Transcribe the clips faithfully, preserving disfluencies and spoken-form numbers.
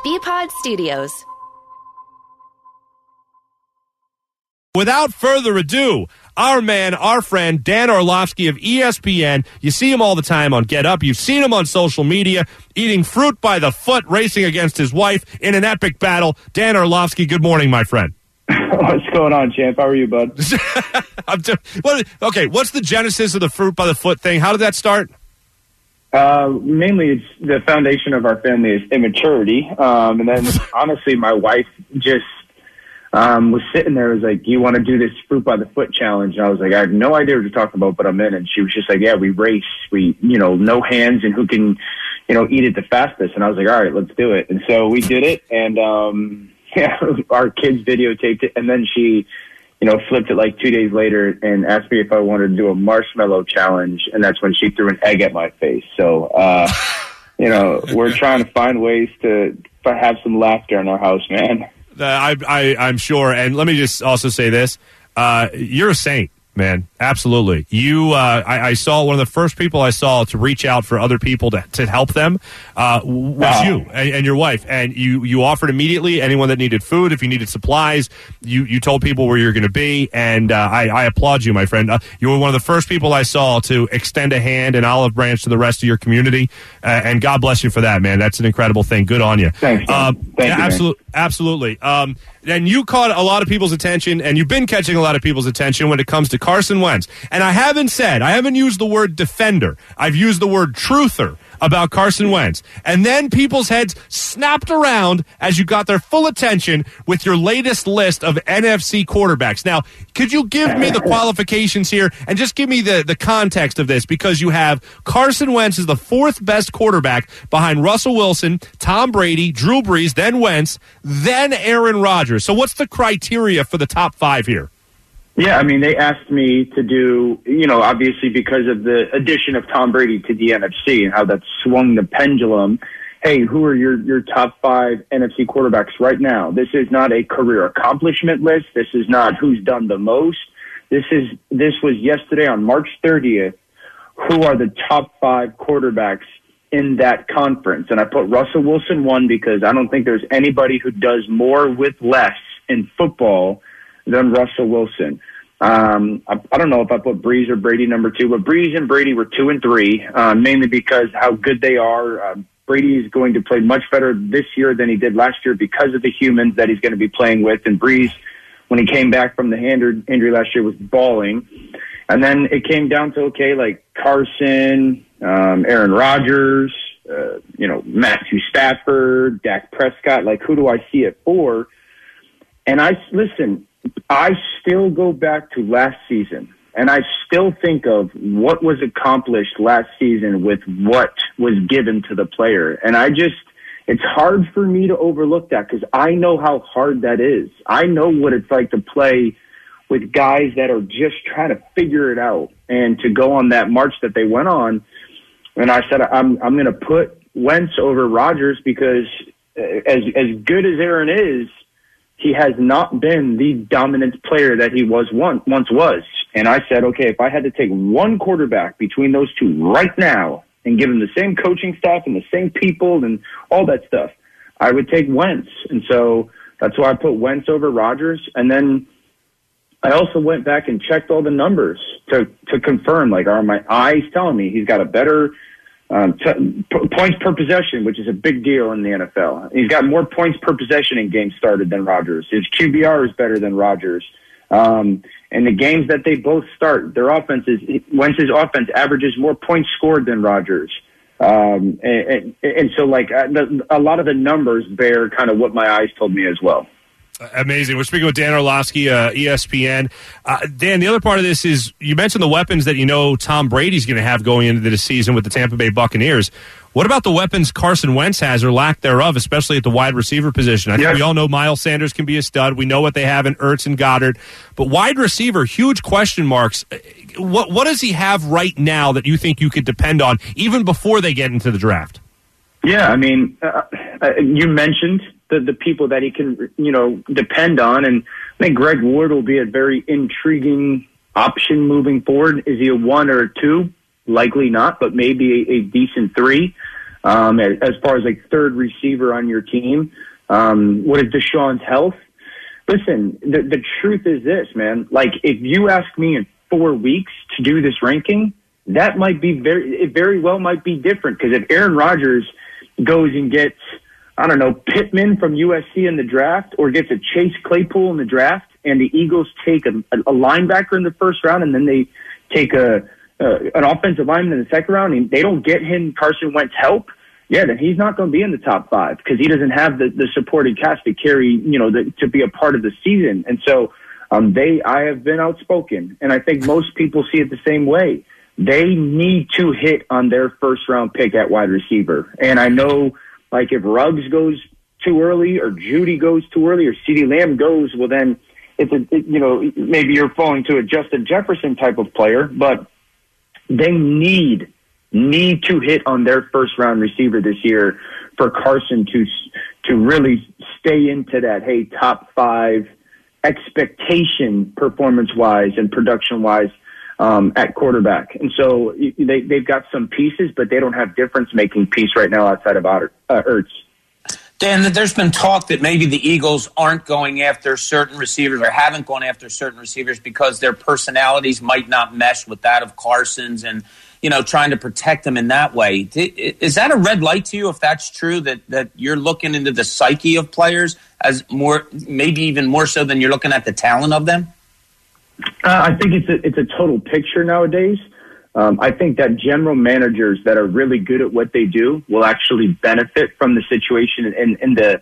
B-Pod Studios. Without further ado, our man, our friend, Dan Orlovsky of E S P N. You see him all the time on Get Up. You've seen him on social media, eating fruit by the foot, racing against his wife in an epic battle. Dan Orlovsky, good morning, my friend. What's going on, champ? How are you, bud? I'm just, what, okay, what's the genesis of the fruit by the foot thing? How did that start? Uh, mainly, it's the foundation of our family is immaturity. Um, and then, honestly, my wife just um, was sitting there, was like, "You want to do this fruit by the foot challenge?" And I was like, "I have no idea what you're talking about, but I'm in." And she was just like, "Yeah, we race. We, you know, no hands and who can, you know, eat it the fastest." And I was like, "All right, let's do it." And so we did it, and um, yeah, our kids videotaped it, and then she, you know, flipped it like two days later and asked me if I wanted to do a marshmallow challenge, and that's when she threw an egg at my face. So, uh, you know, we're trying to find ways to have some laughter in our house, man. Uh, I, I, I'm sure. And let me just also say this. Uh, you're a saint, man. Absolutely. You, uh, I, I saw one of the first people I saw to reach out for other people to, to help them uh, was wow. you and, and your wife. And you, you offered immediately anyone that needed food, if you needed supplies, you, you told people where you're going to be. And uh, I, I applaud you, my friend. Uh, you were one of the first people I saw to extend a hand and olive branch to the rest of your community. Uh, and God bless you for that, man. That's an incredible thing. Good on you. Thanks, um, Thank yeah, you, absolutely. Absolutely. Um, and you caught a lot of people's attention, and you've been catching a lot of people's attention when it comes to Carson Wentz. And I haven't said, I haven't used the word defender. I've used the word truther about Carson Wentz. And then people's heads snapped around as you got their full attention with your latest list of N F C quarterbacks. Now, could you give me the qualifications here and just give me the, the context of this? Because you have Carson Wentz is the fourth best quarterback behind Russell Wilson, Tom Brady, Drew Brees, then Wentz, then Aaron Rodgers. So what's the criteria for the top five here? Yeah, I mean, they asked me to do, you know, obviously because of the addition of Tom Brady to the N F C and how that swung the pendulum. Hey, who are your, your top five N F C quarterbacks right now? This is not a career accomplishment list. This is not who's done the most. This is this was yesterday on March thirtieth. Who are the top five quarterbacks in that conference? And I put Russell Wilson one because I don't think there's anybody who does more with less in football than Russell Wilson. Um, I, I don't know if I put Brees or Brady number two, but Brees and Brady were two and three, uh, mainly because how good they are. Uh, Brady is going to play much better this year than he did last year because of the humans that he's going to be playing with. And Brees, when he came back from the hand injury last year, was balling. And then it came down to, okay, like Carson, um, Aaron Rodgers, uh, you know, Matthew Stafford, Dak Prescott. Like, who do I see it for? And I, listen, I still go back to last season, and I still think of what was accomplished last season with what was given to the player. And I just, it's hard for me to overlook that because I know how hard that is. I know what it's like to play with guys that are just trying to figure it out and to go on that march that they went on. And I said, I'm, I'm going to put Wentz over Rodgers because as, as good as Aaron is, he has not been the dominant player that he was one, once was. And I said, okay, if I had to take one quarterback between those two right now and give him the same coaching staff and the same people and all that stuff, I would take Wentz. And so that's why I put Wentz over Rodgers. And then I also went back and checked all the numbers to, to confirm, like, are my eyes telling me he's got a better Um, t- p- points per possession, which is a big deal in the N F L. He's got more points per possession in games started than Rodgers. His Q B R is better than Rodgers. Um, and the games that they both start, their offenses, Wentz's offense averages more points scored than Rodgers. Um, and, and, and so, like, a lot of the numbers bear kind of what my eyes told me as well. Amazing. We're speaking with Dan Orlovsky, uh, E S P N. Uh, Dan, the other part of this is you mentioned the weapons that you know Tom Brady's going to have going into the season with the Tampa Bay Buccaneers. What about the weapons Carson Wentz has or lack thereof, especially at the wide receiver position? I think yes. we all know Miles Sanders can be a stud. We know what they have in Ertz and Goddard. But wide receiver, huge question marks. What, what does he have right now that you think you could depend on even before they get into the draft? Yeah, I mean, uh, you mentioned the, the people that he can, you know, depend on. And I think Greg Ward will be a very intriguing option moving forward. Is he a one or a two? Likely not, but maybe a, a decent three. um, as, as far as like third receiver on your team. Um, what is Deshaun's health? Listen, the, the truth is this, man. Like, if you ask me in four weeks to do this ranking, that might be very, it very well might be different. Because if Aaron Rodgers goes and gets, I don't know, Pittman from U S C in the draft, or gets a Chase Claypool in the draft, and the Eagles take a, a linebacker in the first round, and then they take a, a an offensive lineman in the second round, and they don't get him Carson Wentz help, yeah, then he's not going to be in the top five because he doesn't have the, the supporting cast to carry, you know, the, to be a part of the season. And so um, they, I have been outspoken, and I think most people see it the same way. They need to hit on their first round pick at wide receiver. And I know, like, if Ruggs goes too early, or Judy goes too early, or CeeDee Lamb goes, well, then it's a, it, you know, maybe you're falling to a Justin Jefferson type of player, but they need need to hit on their first round receiver this year for Carson to to really stay into that, hey, top five expectation performance wise and production wise um, at quarterback. And so they, they've got some pieces, but they don't have difference making piece right now outside of uh, Ertz. Dan, there's been talk that maybe the Eagles aren't going after certain receivers, or haven't gone after certain receivers because their personalities might not mesh with that of Carson's, and, you know, trying to protect them in that way. Is that a red light to you, if that's true, that, that you're looking into the psyche of players as more, maybe even more so than you're looking at the talent of them? Uh, I think it's a, it's a total picture nowadays. Um, I think that general managers that are really good at what they do will actually benefit from the situation and, and the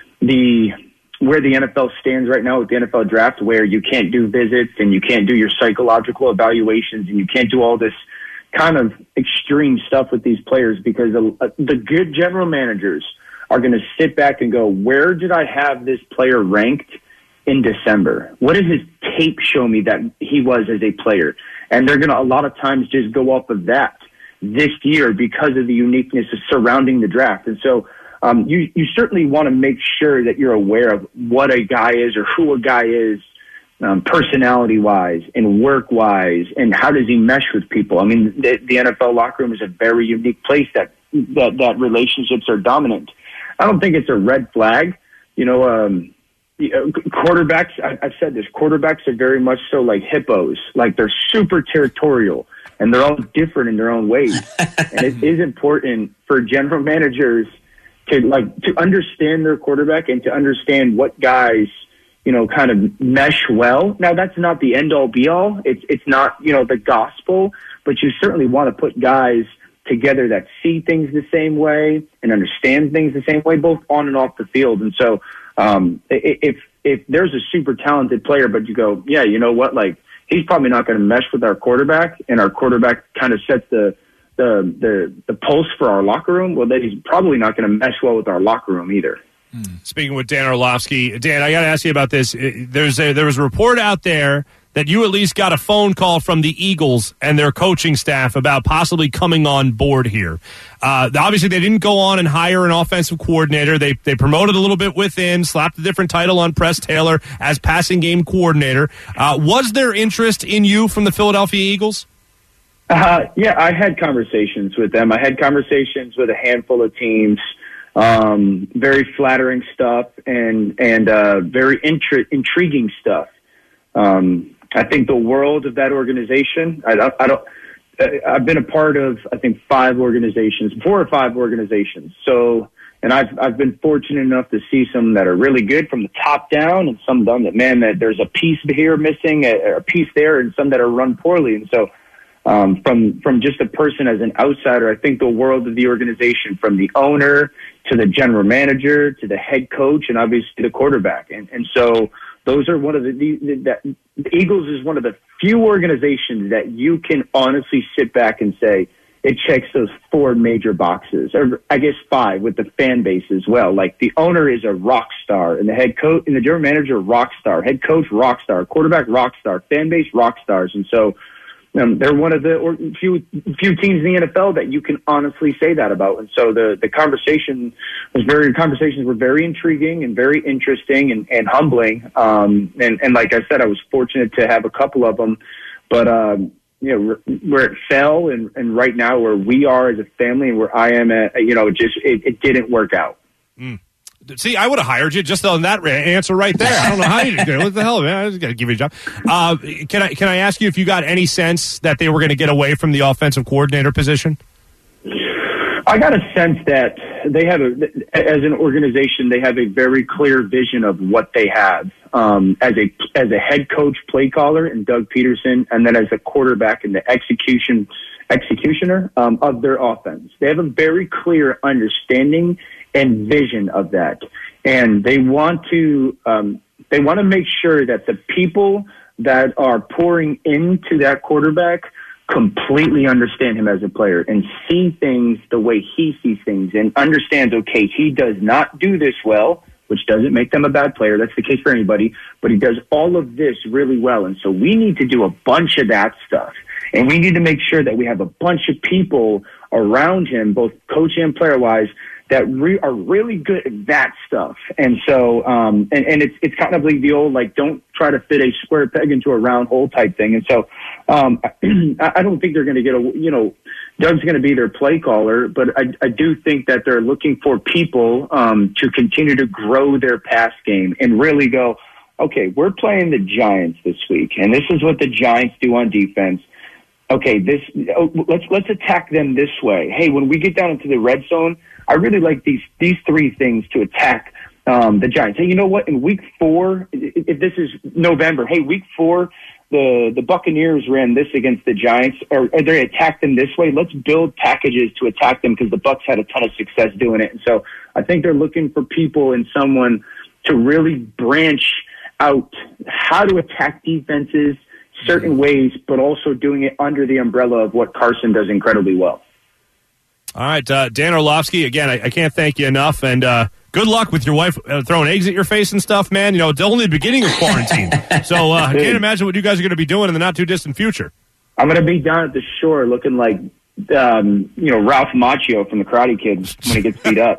the where the N F L stands right now with the N F L draft, where you can't do visits and you can't do your psychological evaluations and you can't do all this kind of extreme stuff with these players, because the, the good general managers are going to sit back and go, where did I have this player ranked in December? What does his tape show me that he was as a player? And they're going to a lot of times just go off of that this year because of the uniqueness of surrounding the draft. And so um, you, you certainly want to make sure that you're aware of what a guy is or who a guy is, um, personality-wise and work-wise, and how does he mesh with people. I mean, the, the N F L locker room is a very unique place that, that, that relationships are dominant. I don't think it's a red flag. You know, um, quarterbacks, I've said this, quarterbacks are very much so like hippos. Like, they're super territorial, and they're all different in their own ways. And it is important for general managers to like to understand their quarterback and to understand what guys, you know, kind of mesh well. Now, that's not the end all be all. It's it's not, you know, the gospel, but you certainly want to put guys together that see things the same way and understand things the same way, both on and off the field. And so, Um, if, if there's a super talented player, but you go, yeah, you know what, like, he's probably not going to mesh with our quarterback, and our quarterback kind of sets the, the, the, the pulse for our locker room, well, then he's probably not going to mesh well with our locker room either. Speaking with Dan Orlovsky, Dan, I got to ask you about this. There's a, there was a report out there that you at least got a phone call from the Eagles and their coaching staff about possibly coming on board here. Uh, obviously, they didn't go on and hire an offensive coordinator. They they promoted a little bit within, slapped a different title on Press Taylor as passing game coordinator. Uh, was there interest in you from the Philadelphia Eagles? Uh, yeah, I had conversations with them. I had conversations with a handful of teams. Um, very flattering stuff and and uh, very intri- intriguing stuff. Um, I think the world of that organization, I don't, I don't, I've been a part of, I think, five organizations, four or five organizations. So, and I've, I've been fortunate enough to see some that are really good from the top down, and some of them that, man, that there's a piece here missing, a, a piece there, and some that are run poorly. And so, um, from, from just a person as an outsider, I think the world of the organization, from the owner to the general manager to the head coach and obviously the quarterback. And, and so, those are one of the, the, the, the Eagles is one of the few organizations that you can honestly sit back and say it checks those four major boxes, or I guess five, with the fan base as well. Like, the owner is a rock star, and the head coach and the general manager, rock star, head coach, rock star, quarterback, rock star, fan base, rock stars. And so um, they're one of the or, few few teams in the N F L that you can honestly say that about. And so the, the conversation was very conversations were very intriguing and very interesting and, and humbling. Um, and, and like I said, I was fortunate to have a couple of them. But um, you know, where it fell and, and right now where we are as a family and where I am at, you know, it just, it, it didn't work out. Mm. See, I would have hired you just on that answer right there. I don't know how you did it. What the hell, man? I just got to give you a job. Uh, can I can I ask you if you got any sense that they were going to get away from the offensive coordinator position? I got a sense that they have, a, as an organization, they have a very clear vision of what they have um, as a as a head coach, play caller, and Doug Peterson, and then as a quarterback and the execution executioner um, of their offense. They have a very clear understanding and vision of that, and they want to um, they want to make sure that the people that are pouring into that quarterback completely understand him as a player and see things the way he sees things and understands, okay, he does not do this well, which doesn't make them a bad player. That's the case for anybody, but he does all of this really well. And so we need to do a bunch of that stuff. And we need to make sure that we have a bunch of people around him, both coach and player-wise, that re- are really good at that stuff. And so, um, and, and it's it's kind of like the old, like, don't try to fit a square peg into a round hole type thing. And so um, I, I don't think they're going to get a, you know, Doug's going to be their play caller, but I, I do think that they're looking for people um, to continue to grow their pass game and really go, okay, we're playing the Giants this week, and this is what the Giants do on defense. Okay, this oh, let's let's attack them this way. Hey, when we get down into the red zone, I really like these these three things to attack um, the Giants. Hey, you know what? In week four, if this is November, hey, week four, the, the Buccaneers ran this against the Giants, or, or they attacked them this way. Let's build packages to attack them because the Bucs had a ton of success doing it. And so I think they're looking for people and someone to really branch out how to attack defenses certain ways, but also doing it under the umbrella of what Carson does incredibly well. All right, uh, Dan Orlovsky, again, I, I can't thank you enough, and uh, good luck with your wife uh, throwing eggs at your face and stuff, man. You know, it's only the beginning of quarantine, so uh, I can't imagine what you guys are going to be doing in the not-too-distant future. I'm going to be down at the shore looking like, um, you know, Ralph Macchio from the Karate Kid when he gets beat up.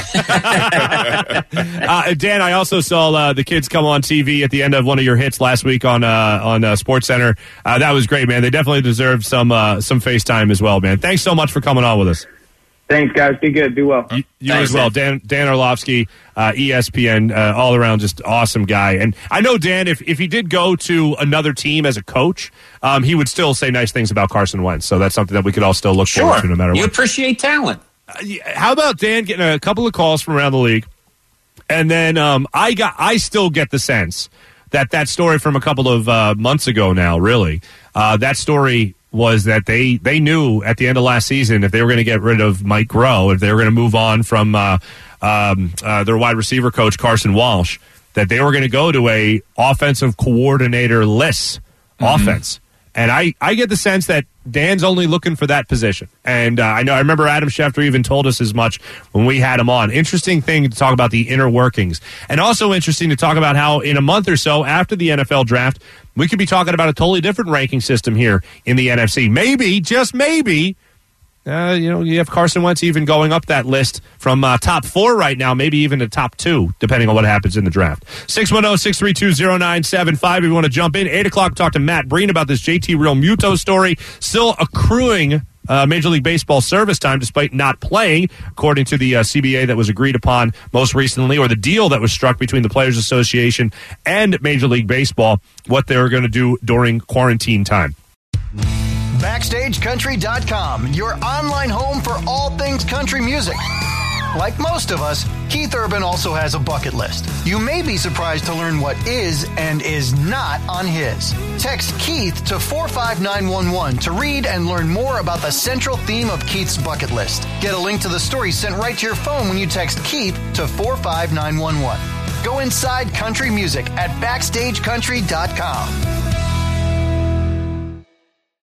uh, Dan, I also saw uh, the kids come on T V at the end of one of your hits last week on uh, on uh, SportsCenter. Uh, that was great, man. They definitely deserve some uh, some FaceTime as well, man. Thanks so much for coming on with us. Thanks, guys. Be good. Be well. You, you Thanks, as well. Dan Dan Orlovsky, uh, E S P N, uh, all around just awesome guy. And I know, Dan, if, if he did go to another team as a coach, um, he would still say nice things about Carson Wentz. So that's something that we could all still look sure. forward to no matter you what. You appreciate talent. Uh, how about Dan getting a couple of calls from around the league? And then um, I got I still get the sense that that story from a couple of uh, months ago now, really, uh, that story was that they, they knew at the end of last season if they were going to get rid of Mike Groh, if they were going to move on from uh, um, uh, their wide receiver coach, Carson Walsh, that they were going to go to a offensive coordinator-less mm-hmm. offense. And I, I get the sense that Dan's only looking for that position. And uh, I know I remember Adam Schefter even told us as much when we had him on. Interesting thing to talk about the inner workings. And also interesting to talk about how in a month or so after the N F L draft, we could be talking about a totally different ranking system here in the N F C. Maybe, just maybe, uh, you know, you have Carson Wentz even going up that list from uh, top four right now, maybe even to top two, depending on what happens in the draft. six one zero, six three two, zero nine seven five if you want to jump in. eight o'clock, talk to Matt Breen about this J T Realmuto story. Still accruing uh, Major League Baseball service time despite not playing, according to the uh, C B A that was agreed upon most recently, or the deal that was struck between the Players Association and Major League Baseball, what they were going to do during quarantine time. Backstage Country dot com, your online home for all things country music. Like most of us, Keith Urban also has a bucket list. You may be surprised to learn what is and is not on his. Text Keith to four five nine one one to read and learn more about the central theme of Keith's bucket list. Get a link to the story sent right to your phone when you text Keith to four five nine one one. Go inside country music at Backstage Country dot com.